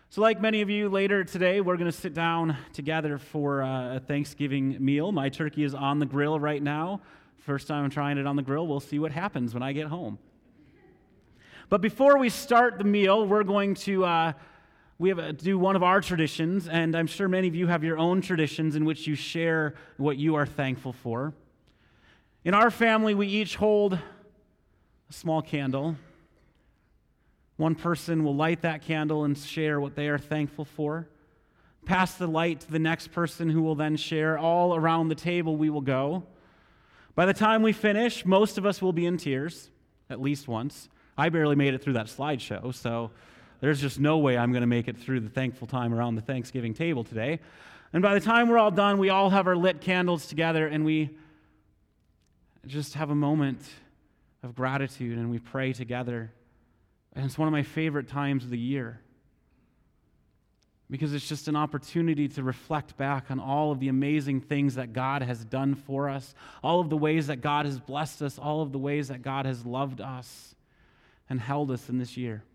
So like many of you, later today, we're going to sit down together for a Thanksgiving meal. My turkey is on the grill right now. First time I'm trying it on the grill. We'll see what happens when I get home. But before we start the meal, we're going to do one of our traditions, and I'm sure many of you have your own traditions in which you share what you are thankful for. In our family, we each hold a small candle. One person will light that candle and share what they are thankful for. Pass the light to the next person who will then share. All around the table we will go. By the time we finish, most of us will be in tears, at least once. I barely made it through that slideshow, so there's just no way I'm going to make it through the thankful time around the Thanksgiving table today. And by the time we're all done, we all have our lit candles together, and we just have a moment of gratitude, and we pray together. And it's one of my favorite times of the year because it's just an opportunity to reflect back on all of the amazing things that God has done for us, all of the ways that God has blessed us, all of the ways that God has loved us and held us in this year.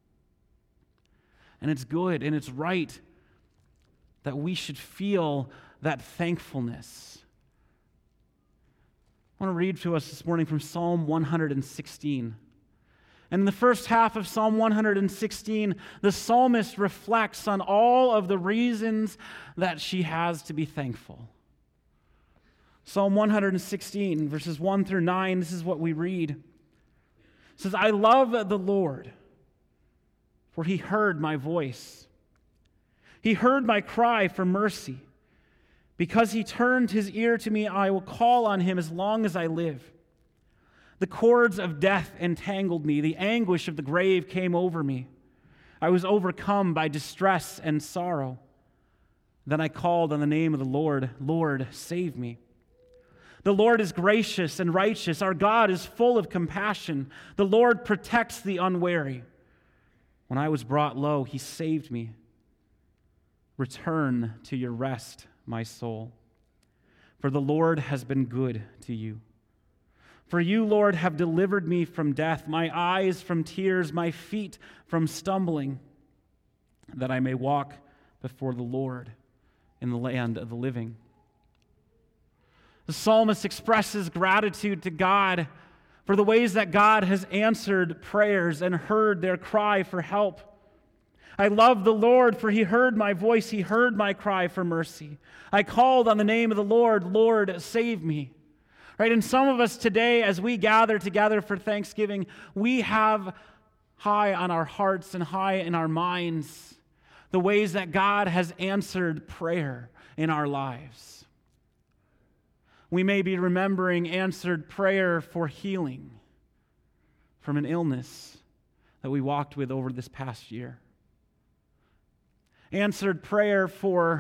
And it's good and it's right that we should feel that thankfulness. I want to read to us this morning from Psalm 116. And in the first half of Psalm 116, the psalmist reflects on all of the reasons that she has to be thankful. Psalm 116, verses 1 through 9, this is what we read. It says, I love the Lord, for he heard my voice. He heard my cry for mercy. Because he turned his ear to me, I will call on him as long as I live. The cords of death entangled me. The anguish of the grave came over me. I was overcome by distress and sorrow. Then I called on the name of the Lord. Lord, save me. The Lord is gracious and righteous. Our God is full of compassion. The Lord protects the unwary. When I was brought low, he saved me. Return to your rest, my soul. For the Lord has been good to you. For you, Lord, have delivered me from death, my eyes from tears, my feet from stumbling, that I may walk before the Lord in the land of the living. The psalmist expresses gratitude to God for the ways that God has answered prayers and heard their cry for help. I love the Lord, for he heard my voice, he heard my cry for mercy. I called on the name of the Lord, Lord, save me. Right, and some of us today, as we gather together for Thanksgiving, we have high on our hearts and high in our minds the ways that God has answered prayer in our lives. We may be remembering answered prayer for healing from an illness that we walked with over this past year. Answered prayer for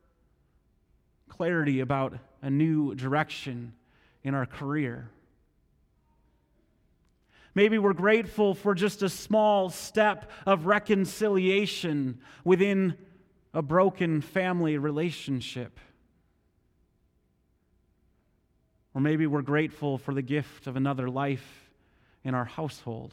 clarity about a new direction in our career. Maybe we're grateful for just a small step of reconciliation within a broken family relationship. Or maybe we're grateful for the gift of another life in our household.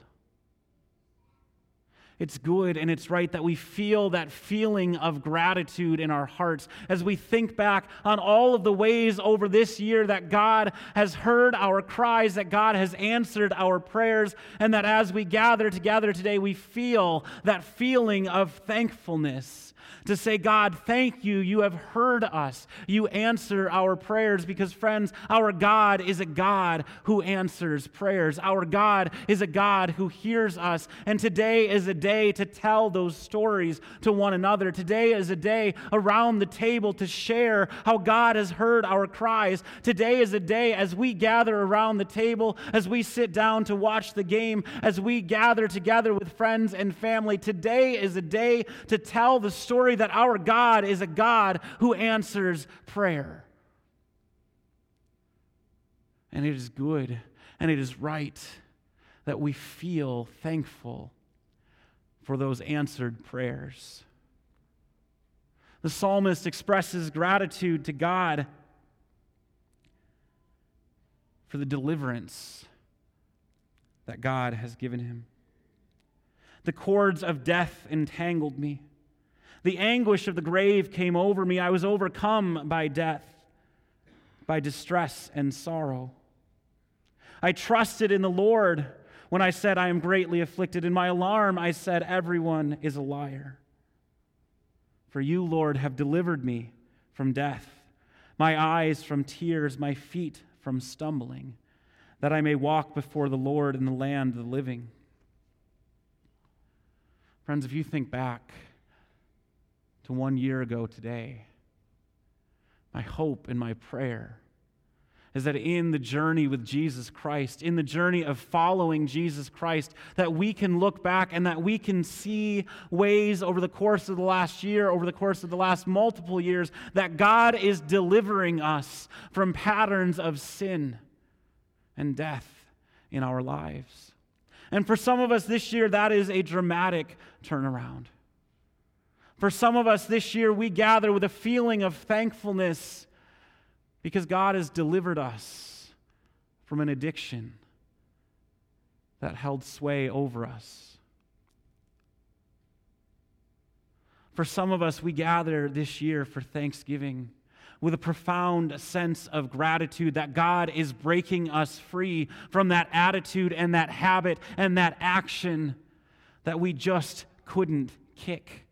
It's good and it's right that we feel that feeling of gratitude in our hearts as we think back on all of the ways over this year that God has heard our cries, that God has answered our prayers, and that as we gather together today, we feel that feeling of thankfulness to say, God, thank you. You have heard us. You answer our prayers because, friends, our God is a God who answers prayers. Our God is a God who hears us. And today is a day to tell those stories to one another. Today is a day around the table to share how God has heard our cries. Today is a day as we gather around the table, as we sit down to watch the game, as we gather together with friends and family. Today is a day to tell the story that our God is a God who answers prayer. And it is good and it is right that we feel thankful for those answered prayers. The psalmist expresses gratitude to God for the deliverance that God has given him. The cords of death entangled me. The anguish of the grave came over me. I was overcome by death, by distress and sorrow. I trusted in the Lord when I said, I am greatly afflicted. In my alarm, I said, everyone is a liar. For you, Lord, have delivered me from death, my eyes from tears, my feet from stumbling, that I may walk before the Lord in the land of the living. Friends, if you think back to 1 year ago today, my hope and my prayer is that in the journey with Jesus Christ, in the journey of following Jesus Christ, that we can look back and that we can see ways over the course of the last year, over the course of the last multiple years, that God is delivering us from patterns of sin and death in our lives. And for some of us this year, that is a dramatic turnaround. For some of us this year, we gather with a feeling of thankfulness because God has delivered us from an addiction that held sway over us. For some of us, we gather this year for Thanksgiving with a profound sense of gratitude that God is breaking us free from that attitude and that habit and that action that we just couldn't kick.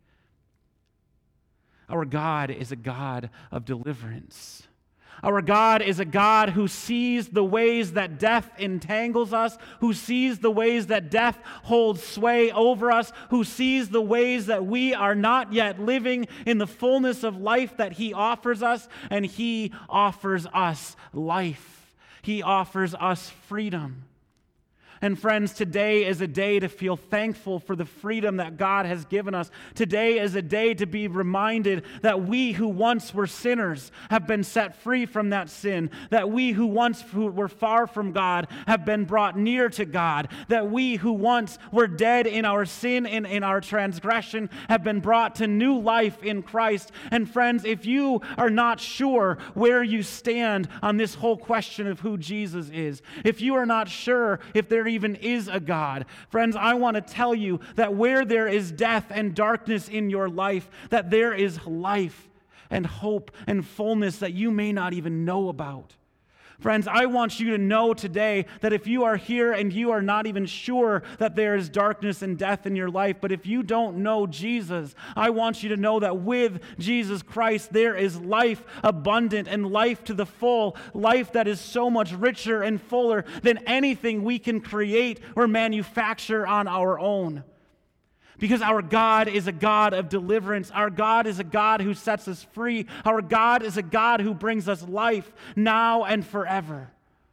Our God is a God of deliverance. Our God is a God who sees the ways that death entangles us, who sees the ways that death holds sway over us, who sees the ways that we are not yet living in the fullness of life that He offers us, and He offers us life. He offers us freedom. And friends, today is a day to feel thankful for the freedom that God has given us. Today is a day to be reminded that we who once were sinners have been set free from that sin, that we who once were far from God have been brought near to God, that we who once were dead in our sin and in our transgression have been brought to new life in Christ. And friends, if you are not sure where you stand on this whole question of who Jesus is, if you are not sure if there even is a God, friends, I want to tell you that where there is death and darkness in your life, that there is life and hope and fullness that you may not even know about. Friends, I want you to know today that if you are here and you are not even sure that there is darkness and death in your life, but if you don't know Jesus, I want you to know that with Jesus Christ there is life abundant and life to the full, life that is so much richer and fuller than anything we can create or manufacture on our own. Because our God is a God of deliverance. Our God is a God who sets us free. Our God is a God who brings us life now and forever.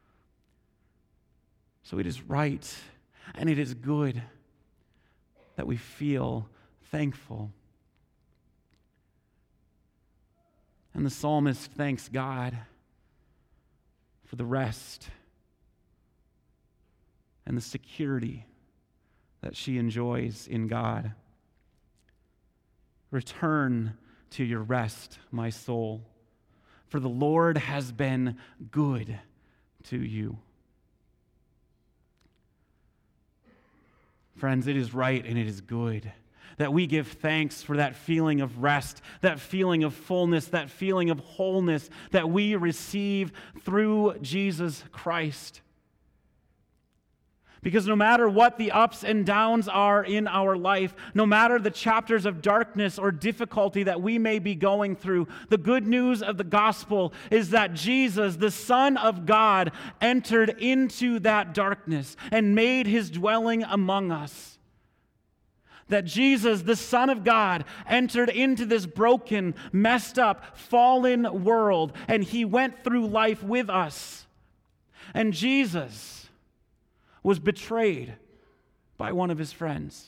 So it is right and it is good that we feel thankful. And the psalmist thanks God for the rest and the security that she enjoys in God. Return to your rest, my soul, for the Lord has been good to you. Friends, it is right and it is good that we give thanks for that feeling of rest, that feeling of fullness, that feeling of wholeness that we receive through Jesus Christ. Because no matter what the ups and downs are in our life, no matter the chapters of darkness or difficulty that we may be going through, the good news of the gospel is that Jesus, the Son of God, entered into that darkness and made His dwelling among us. That Jesus, the Son of God, entered into this broken, messed up, fallen world, and He went through life with us. And Jesus was betrayed by one of His friends.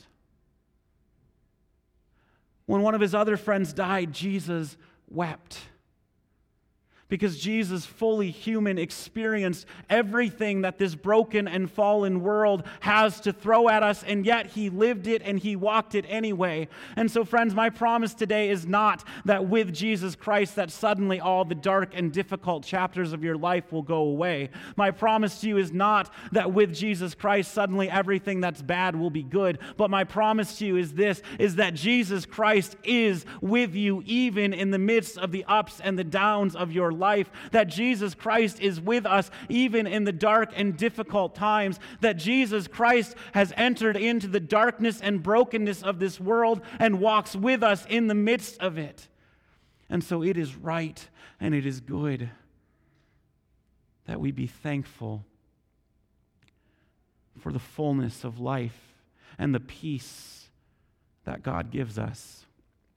When one of His other friends died, Jesus wept Because Jesus, fully human, experienced everything that this broken and fallen world has to throw at us, and yet he lived it and he walked it anyway. And so, friends, my promise today is not that with Jesus Christ that suddenly all the dark and difficult chapters of your life will go away. My promise to you is not that with Jesus Christ suddenly everything that's bad will be good. But my promise to you is this, is that Jesus Christ is with you even in the midst of the ups and the downs of your life, that Jesus Christ is with us even in the dark and difficult times, that Jesus Christ has entered into the darkness and brokenness of this world and walks with us in the midst of it. And so it is right and it is good that we be thankful for the fullness of life and the peace that God gives us.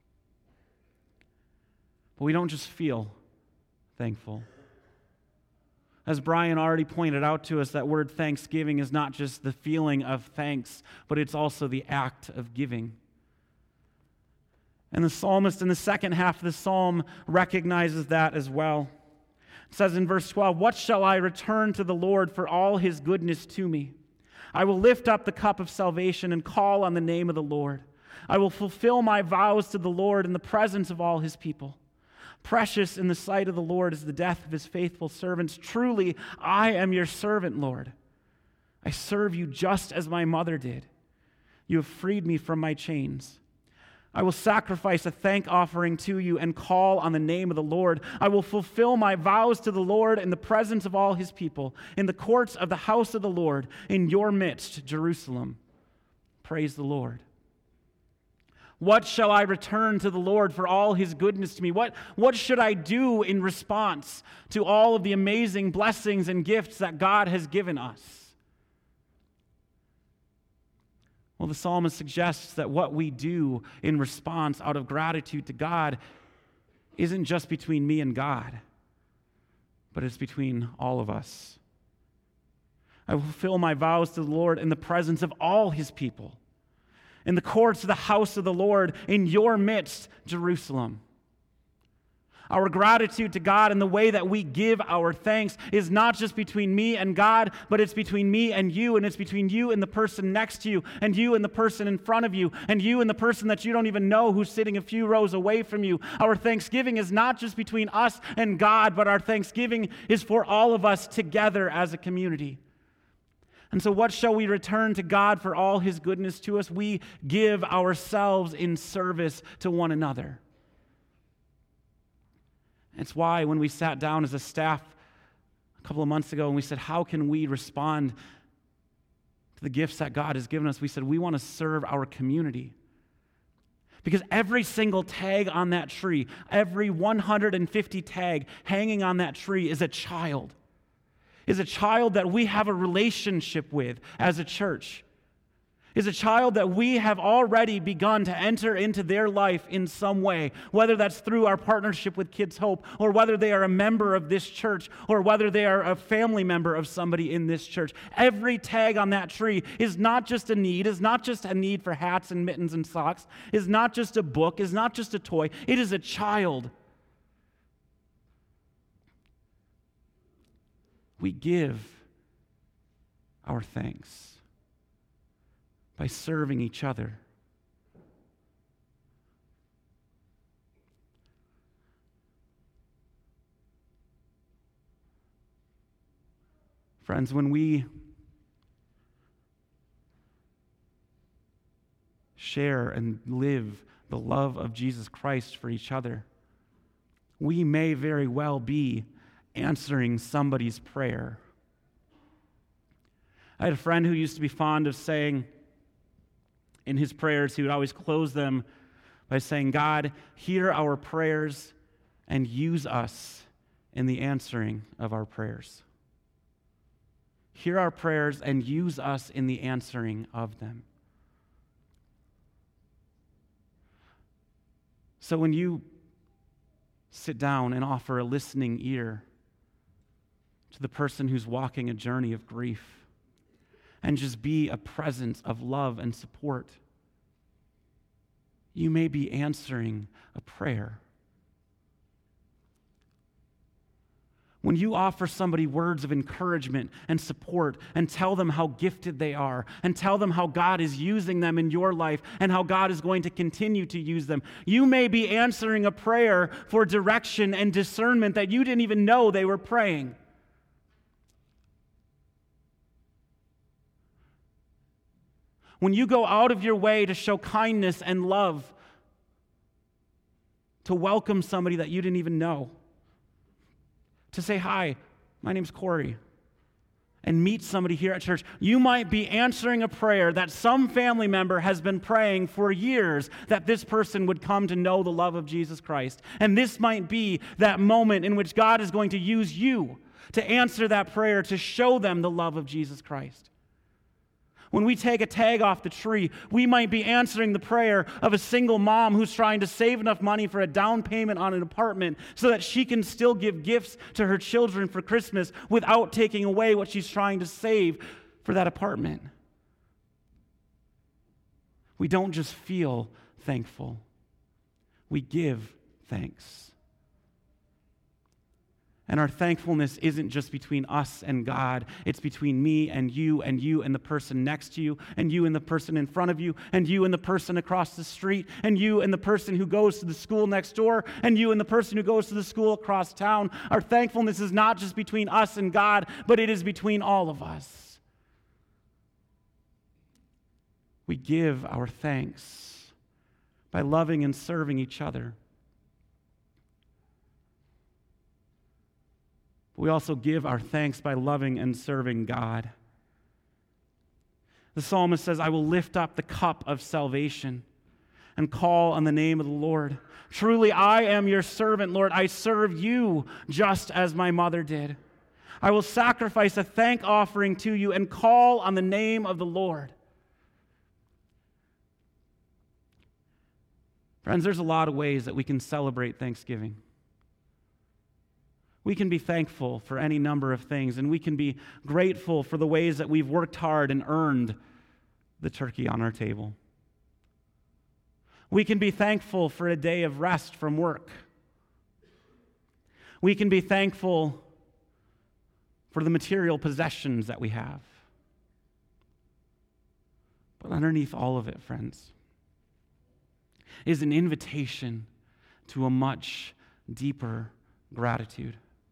But we don't just feel thankful. As Brian already pointed out to us, that word thanksgiving is not just the feeling of thanks, but it's also the act of giving. And the psalmist in the second half of the psalm recognizes that as well. It says in verse 12, "What shall I return to the Lord for all his goodness to me? I will lift up the cup of salvation and call on the name of the Lord. I will fulfill my vows to the Lord in the presence of all his people. Precious in the sight of the Lord is the death of his faithful servants. Truly, I am your servant, Lord. I serve you just as my mother did. You have freed me from my chains. I will sacrifice a thank offering to you and call on the name of the Lord. I will fulfill my vows to the Lord in the presence of all his people, in the courts of the house of the Lord, in your midst, Jerusalem. Praise the Lord. What shall I return to the Lord for all his goodness to me? What should I do in response to all of the amazing blessings and gifts that God has given us? Well, the psalmist suggests that what we do in response out of gratitude to God isn't just between me and God, but it's between all of us. I will fulfill my vows to the Lord in the presence of all his people, in the courts of the house of the Lord, in your midst, Jerusalem. Our gratitude to God and the way that we give our thanks is not just between me and God, but it's between me and you, and it's between you and the person next to you, and you and the person in front of you, and you and the person that you don't even know who's sitting a few rows away from you. Our thanksgiving is not just between us and God, but our thanksgiving is for all of us together as a community. And so what shall we return to God for all his goodness to us? We give ourselves in service to one another. It's why when we sat down as a staff a couple of months ago and we said, how can we respond to the gifts that God has given us? We said, we want to serve our community. Because every single tag on that tree, every 150 tag hanging on that tree is a child that we have a relationship with as a church, is a child that we have already begun to enter into their life in some way, whether that's through our partnership with Kids Hope, or whether they are a member of this church, or whether they are a family member of somebody in this church. Every tag on that tree is not just a need, is not just a need for hats and mittens and socks, is not just a book, is not just a toy. It is a child. We give our thanks by serving each other. Friends, when we share and live the love of Jesus Christ for each other, we may very well be answering somebody's prayer. I had a friend who used to be fond of saying in his prayers, he would always close them by saying, God, hear our prayers and use us in the answering of our prayers. Hear our prayers and use us in the answering of them. So when you sit down and offer a listening ear to the person who's walking a journey of grief, and just be a presence of love and support, you may be answering a prayer. When you offer somebody words of encouragement and support and tell them how gifted they are and tell them how God is using them in your life and how God is going to continue to use them, you may be answering a prayer for direction and discernment that you didn't even know they were praying. When you go out of your way to show kindness and love, to welcome somebody that you didn't even know, to say, "Hi, my name's Corey," and meet somebody here at church, you might be answering a prayer that some family member has been praying for years, that this person would come to know the love of Jesus Christ. And this might be that moment in which God is going to use you to answer that prayer, to show them the love of Jesus Christ. When we take a tag off the tree, we might be answering the prayer of a single mom who's trying to save enough money for a down payment on an apartment so that she can still give gifts to her children for Christmas without taking away what she's trying to save for that apartment. We don't just feel thankful. We give thanks. And our thankfulness isn't just between us and God. It's between me and you and the person next to you and you and the person in front of you and you and the person across the street and you and the person who goes to the school next door and you and the person who goes to the school across town. Our thankfulness is not just between us and God, but it is between all of us. We give our thanks by loving and serving each other. We also give our thanks by loving and serving God. The psalmist says, "I will lift up the cup of salvation and call on the name of the Lord. Truly, I am your servant, Lord. I serve you just as my mother did. I will sacrifice a thank offering to you and call on the name of the Lord." Friends, there's a lot of ways that we can celebrate Thanksgiving. We can be thankful for any number of things, and we can be grateful for the ways that we've worked hard and earned the turkey on our table. We can be thankful for a day of rest from work. We can be thankful for the material possessions that we have. But underneath all of it, friends, is an invitation to a much deeper gratitude.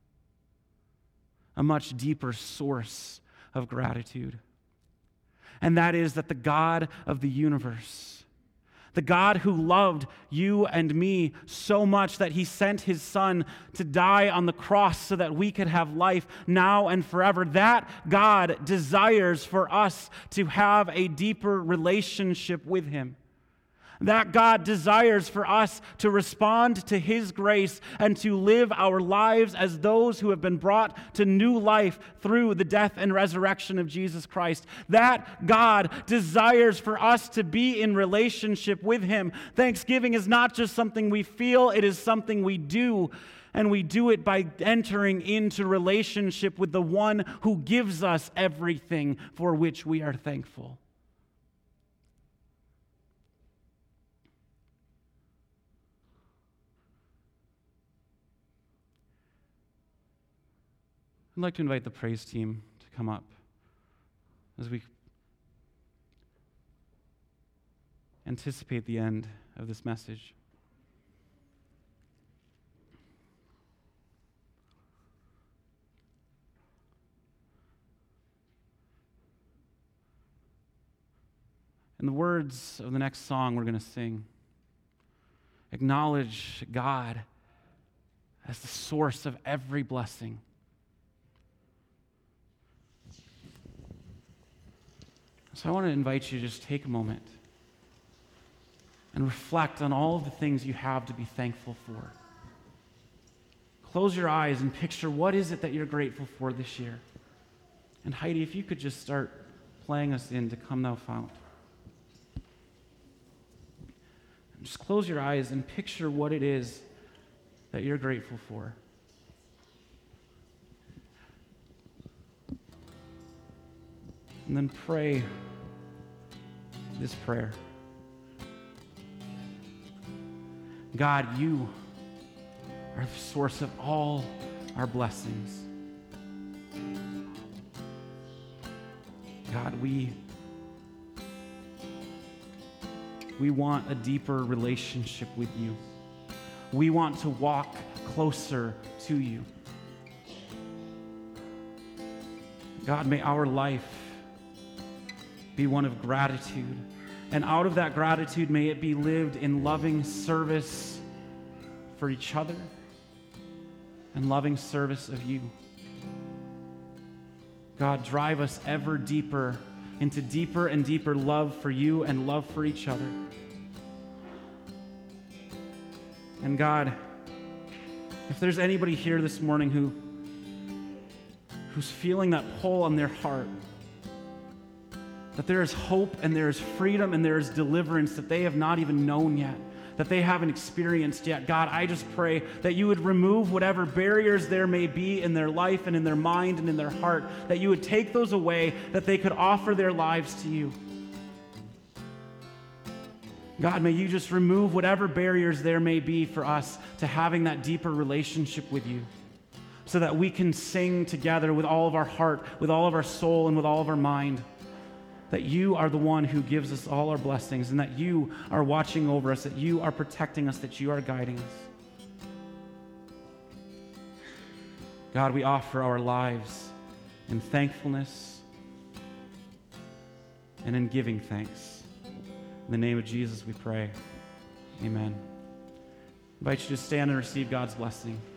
A much deeper source of gratitude. And that is that the God of the universe, the God who loved you and me so much that he sent his son to die on the cross so that we could have life now and forever, that God desires for us to have a deeper relationship with him. That God desires for us to respond to his grace and to live our lives as those who have been brought to new life through the death and resurrection of Jesus Christ. That God desires for us to be in relationship with him. Thanksgiving is not just something we feel, it is something we do. And we do it by entering into relationship with the one who gives us everything for which we are thankful. I'd like to invite the praise team to come up as we anticipate the end of this message. In the words of the next song we're going to sing, acknowledge God as the source of every blessing. So I want to invite you to just take a moment and reflect on all of the things you have to be thankful for. Close your eyes and picture what is it that you're grateful for this year. And Heidi, if you could just start playing us in to Come Thou Fount. Just close your eyes and picture what it is that you're grateful for. And then pray this prayer. God, you are the source of all our blessings. God, we want a deeper relationship with you. We want to walk closer to you. God, may our life be one of gratitude. And out of that gratitude, may it be lived in loving service for each other and loving service of you. God, drive us ever deeper into deeper and deeper love for you and love for each other. And God, if there's anybody here this morning who's feeling that pull on their heart, that there is hope and there is freedom and there is deliverance that they have not even known yet, that they haven't experienced yet. God, I just pray that you would remove whatever barriers there may be in their life and in their mind and in their heart, that you would take those away, that they could offer their lives to you. God, may you just remove whatever barriers there may be for us to having that deeper relationship with you, so that we can sing together with all of our heart, with all of our soul, and with all of our mind, that you are the one who gives us all our blessings, and that you are watching over us, that you are protecting us, that you are guiding us. God, we offer our lives in thankfulness and in giving thanks. In the name of Jesus we pray. Amen. I invite you to stand and receive God's blessing.